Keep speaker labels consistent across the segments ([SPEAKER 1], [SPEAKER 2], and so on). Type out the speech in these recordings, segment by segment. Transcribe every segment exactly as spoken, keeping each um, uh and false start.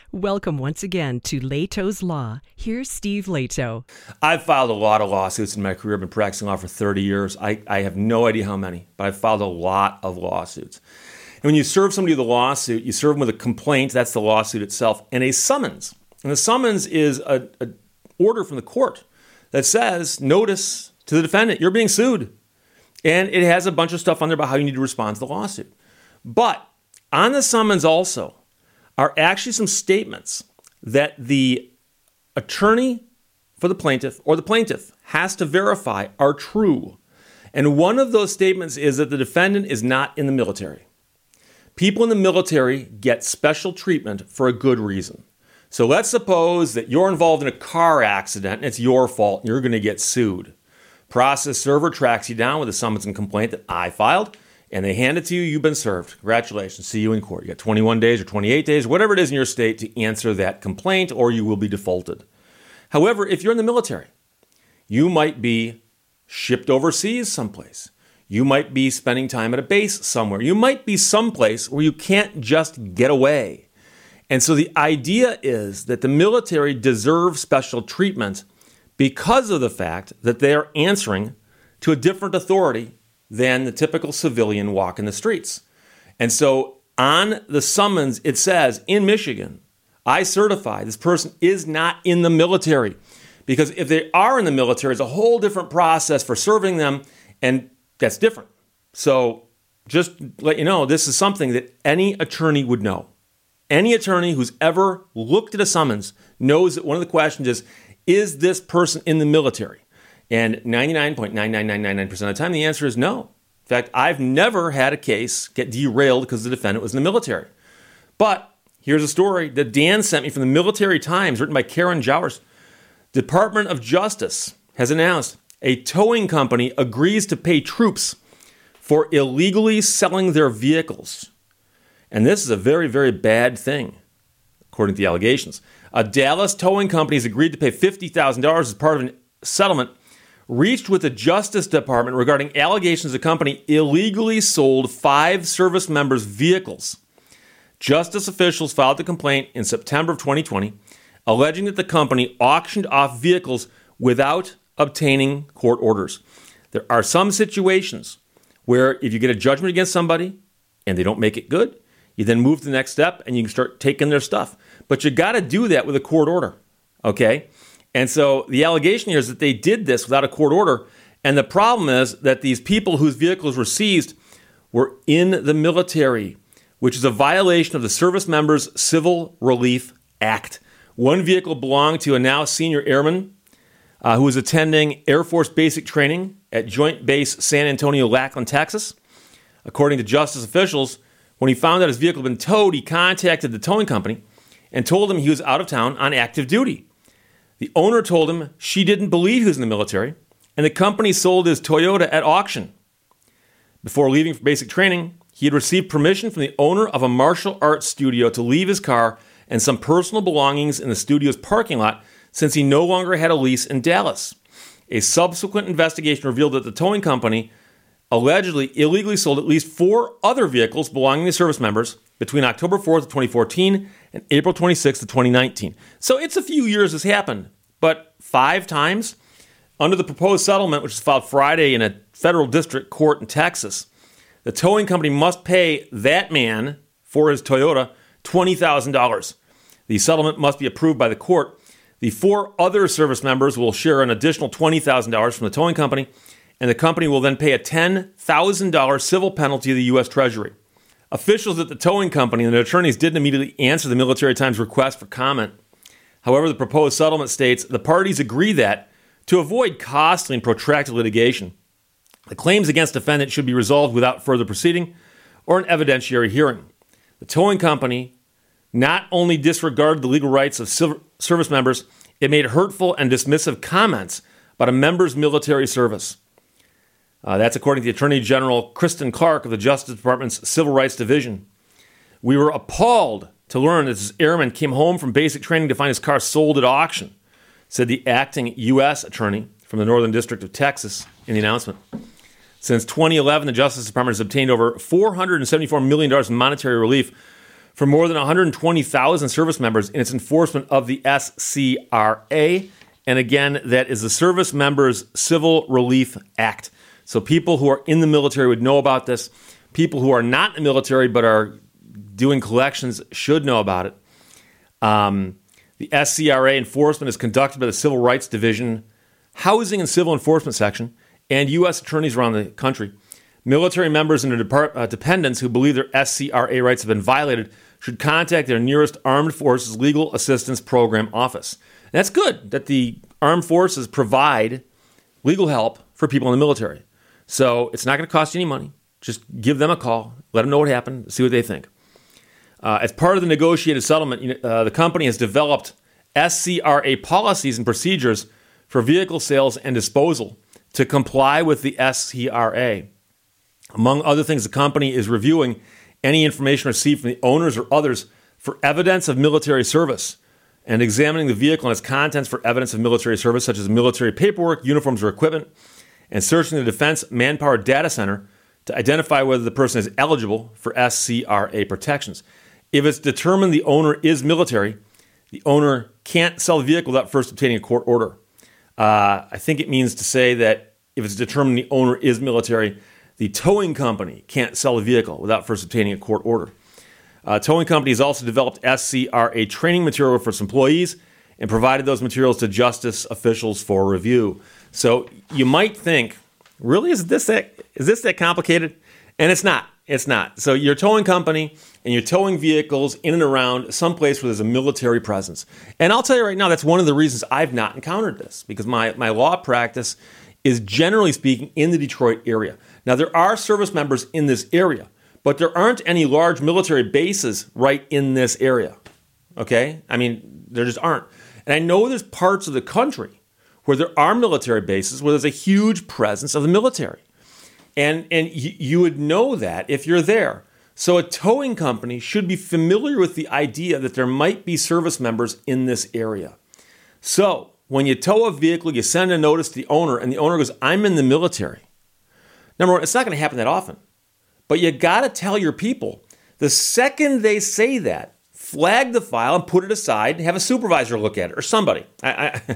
[SPEAKER 1] Welcome once again to Leto's Law. Here's Steve Leto.
[SPEAKER 2] I've filed a lot of lawsuits in my career. I've been practicing law for thirty years. I, I have no idea how many, but I've filed a lot of lawsuits. And when you serve somebody with a lawsuit, you serve them with a complaint, that's the lawsuit itself, and a summons. And the summons is a, a order from the court that says, notice to the defendant, you're being sued. And it has a bunch of stuff on there about how you need to respond to the lawsuit. But on the summons also are actually some statements that the attorney for the plaintiff or the plaintiff has to verify are true. And one of those statements is that the defendant is not in the military. People in the military get special treatment for a good reason. So let's suppose that you're involved in a car accident and it's your fault and you're going to get sued. Process server tracks you down with a summons and complaint that I filed, and they hand it to you, you've been served. Congratulations, see you in court. You got twenty-one days or twenty-eight days, whatever it is in your state to answer that complaint, or you will be defaulted. However, if you're in the military, you might be shipped overseas someplace. You might be spending time at a base somewhere. You might be someplace where you can't just get away. And so the idea is that the military deserves special treatment because of the fact that they are answering to a different authority than the typical civilian walking the streets. And so on the summons, it says, in Michigan, I certify this person is not in the military. Because if they are in the military, it's a whole different process for serving them, and that's different. So just let you know, this is something that any attorney would know. Any attorney who's ever looked at a summons knows that one of the questions is, is this person in the military? And ninety-nine point nine nine nine nine nine percent of the time, the answer is no. In fact, I've never had a case get derailed because the defendant was in the military. But here's a story that Dan sent me from the Military Times, written by Karen Jowers. Department of Justice has announced a towing company agrees to pay troops for illegally selling their vehicles. And this is a very, very bad thing, according to the allegations. A Dallas towing company has agreed to pay fifty thousand dollars as part of a settlement reached with the Justice Department regarding allegations the company illegally sold five service members' vehicles. Justice officials filed the complaint in September of twenty twenty, alleging that the company auctioned off vehicles without obtaining court orders. There are some situations where if you get a judgment against somebody and they don't make it good, you then move to the next step and you can start taking their stuff. But you got to do that with a court order, okay? And so the allegation here is that they did this without a court order. And the problem is that these people whose vehicles were seized were in the military, which is a violation of the Service Members Civil Relief Act. One vehicle belonged to a now senior airman uh, who was attending Air Force basic training at Joint Base San Antonio, Lackland, Texas. According to justice officials, when he found out his vehicle had been towed, he contacted the towing company and told him he was out of town on active duty. The owner told him she didn't believe he was in the military, and the company sold his Toyota at auction. Before leaving for basic training, he had received permission from the owner of a martial arts studio to leave his car and some personal belongings in the studio's parking lot since he no longer had a lease in Dallas. A subsequent investigation revealed that the towing company allegedly illegally sold at least four other vehicles belonging to service members between October fourth of twenty fourteen and April twenty-sixth of twenty nineteen. So it's a few years this happened, but five times? Under the proposed settlement, which was filed Friday in a federal district court in Texas, the towing company must pay that man for his Toyota twenty thousand dollars. The settlement must be approved by the court. The four other service members will share an additional twenty thousand dollars from the towing company, and the company will then pay a ten thousand dollars civil penalty to the U S Treasury. Officials at the towing company and their attorneys didn't immediately answer the Military Times request for comment. However, the proposed settlement states the parties agree that, to avoid costly and protracted litigation, the claims against defendant should be resolved without further proceeding or an evidentiary hearing. The towing company not only disregarded the legal rights of service members, it made hurtful and dismissive comments about a member's military service. Uh, that's according to the Attorney General Kristen Clark of the Justice Department's Civil Rights Division. We were appalled to learn that this airman came home from basic training to find his car sold at auction, said the acting U S attorney from the Northern District of Texas in the announcement. Since twenty eleven, the Justice Department has obtained over four hundred seventy-four million dollars in monetary relief for more than one hundred twenty thousand service members in its enforcement of the S C R A. And again, that is the Service Members Civil Relief Act. So people who are in the military would know about this. People who are not in the military but are doing collections should know about it. Um, the S C R A enforcement is conducted by the Civil Rights Division, Housing and Civil Enforcement Section, and U S attorneys around the country. Military members and their depart- uh, dependents who believe their S C R A rights have been violated should contact their nearest Armed Forces Legal Assistance Program office. And that's good that the Armed Forces provide legal help for people in the military. So it's not going to cost you any money. Just give them a call, let them know what happened, see what they think. Uh, as part of the negotiated settlement, uh, the company has developed S C R A policies and procedures for vehicle sales and disposal to comply with the S C R A. Among other things, the company is reviewing any information received from the owners or others for evidence of military service and examining the vehicle and its contents for evidence of military service, such as military paperwork, uniforms, or equipment, and searching the Defense Manpower Data Center to identify whether the person is eligible for S C R A protections. If it's determined the owner is military, the owner can't sell the vehicle without first obtaining a court order. Uh, I think it means to say that if it's determined the owner is military, the towing company can't sell the vehicle without first obtaining a court order. Uh, towing company has also developed S C R A training material for its employees and provided those materials to justice officials for review. So you might think, really, is this that, is this that complicated? And it's not. It's not. So you're a towing company and you're towing vehicles in and around someplace where there's a military presence. And I'll tell you right now, that's one of the reasons I've not encountered this, because my, my law practice is generally speaking in the Detroit area. Now, there are service members in this area, but there aren't any large military bases right in this area. Okay? I mean, there just aren't. And I know there's parts of the country where there are military bases, where there's a huge presence of the military. And, and y- you would know that if you're there. So a towing company should be familiar with the idea that there might be service members in this area. So when you tow a vehicle, you send a notice to the owner, and the owner goes, I'm in the military. Number one, it's not going to happen that often. But you got to tell your people, the second they say that, flag the file and put it aside and have a supervisor look at it, or somebody. I, I,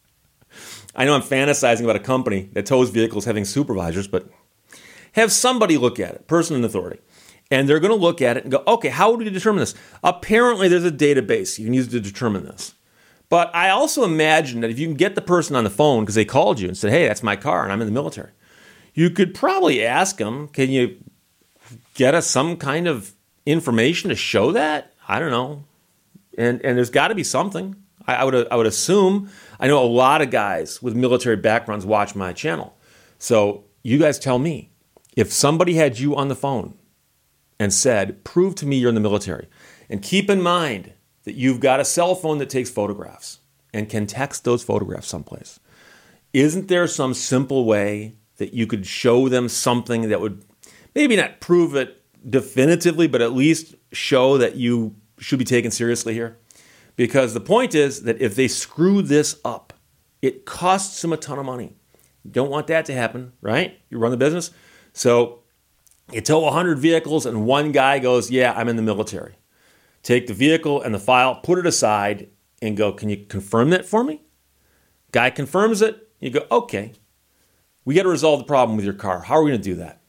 [SPEAKER 2] I know I'm fantasizing about a company that tows vehicles having supervisors, but have somebody look at it, person in authority. And they're going to look at it and go, okay, how would we determine this? Apparently, there's a database you can use to determine this. But I also imagine that if you can get the person on the phone because they called you and said, hey, that's my car and I'm in the military, you could probably ask them, can you get us some kind of information to show that? I don't know. And and there's got to be something. I, I would I would assume. I know a lot of guys with military backgrounds watch my channel. So you guys tell me, if somebody had you on the phone and said, prove to me you're in the military, and keep in mind that you've got a cell phone that takes photographs and can text those photographs someplace, isn't there some simple way that you could show them something that would maybe not prove it definitively, but at least show that you should be taken seriously here? Because the point is that if they screw this up, it costs them a ton of money. You don't want that to happen, right? You run the business. So you tow one hundred vehicles and one guy goes, yeah, I'm in the military. Take the vehicle and the file, put it aside, and go, can you confirm that for me? Guy confirms it. You go, okay, we got to resolve the problem with your car. How are we going to do that?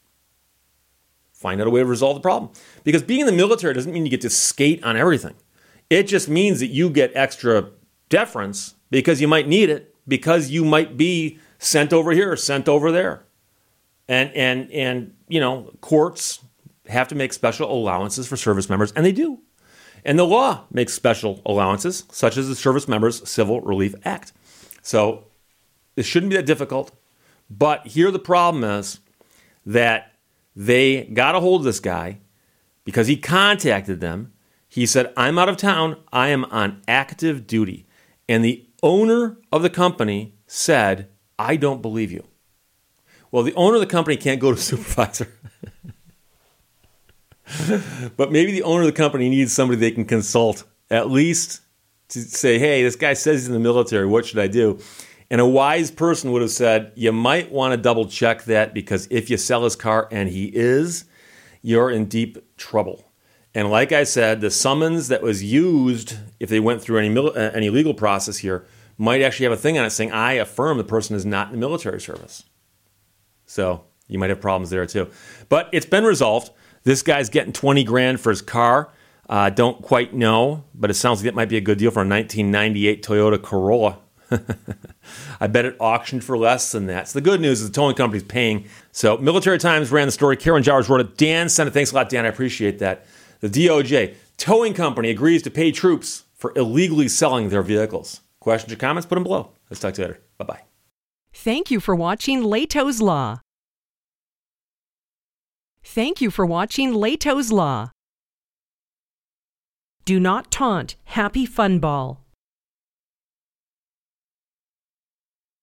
[SPEAKER 2] Find out a way to resolve the problem. Because being in the military doesn't mean you get to skate on everything. It just means that you get extra deference because you might need it, because you might be sent over here or sent over there. And, and, and you know, courts have to make special allowances for service members, and they do. And the law makes special allowances, such as the Service Members Civil Relief Act. So this shouldn't be that difficult. But here the problem is that they got a hold of this guy because he contacted them. He said, I'm out of town. I am on active duty. And the owner of the company said, I don't believe you. Well, the owner of the company can't go to supervisor. But maybe the owner of the company needs somebody they can consult, at least to say, hey, this guy says he's in the military. What should I do? And a wise person would have said, you might want to double check that, because if you sell his car and he is, you're in deep trouble. And like I said, the summons that was used, if they went through any mil- uh, any legal process here, might actually have a thing on it saying, I affirm the person is not in the military service. So you might have problems there too. But it's been resolved. This guy's getting twenty grand for his car. Uh, don't quite know, but it sounds like it might be a good deal for a nineteen ninety-eight Toyota Corolla. I bet it auctioned for less than that. So the good news is the towing company's paying. So Military Times ran the story. Karen Jowers wrote it. Dan sent it. Thanks a lot, Dan. I appreciate that. The D O J, towing company agrees to pay troops for illegally selling their vehicles. Questions or comments? Put them below. Let's talk to you later. Bye-bye.
[SPEAKER 1] Thank you for watching Lehto's Law. Thank you for watching Lehto's Law. Do not taunt Happy Fun Ball.